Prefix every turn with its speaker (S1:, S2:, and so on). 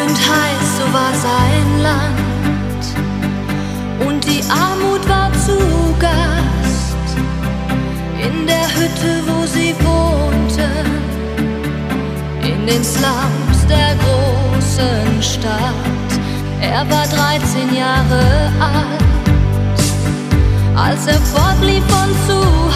S1: und heiß, so war sein Land. Und die Armut war zu Gast in der Hütte, wo sie wohnten, in den Slums der großen Stadt. Er war 13 Jahre alt, als er fortlief von zu